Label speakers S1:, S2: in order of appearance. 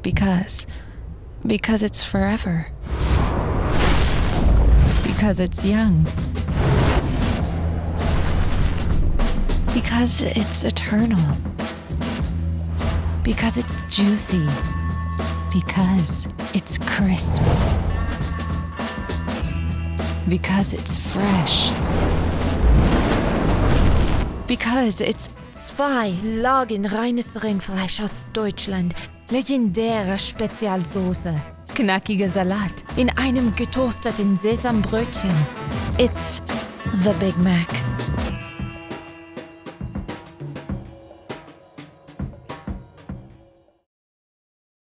S1: Because it's forever. Because it's young. Because it's eternal. Because it's juicy. Because it's crisp. Because it's fresh. Because it's 2 Lagen reines Rindfleisch aus Deutschland, legendäre Spezialsoße, knackiger Salat in einem getoasteten Sesambrötchen. It's the Big Mac.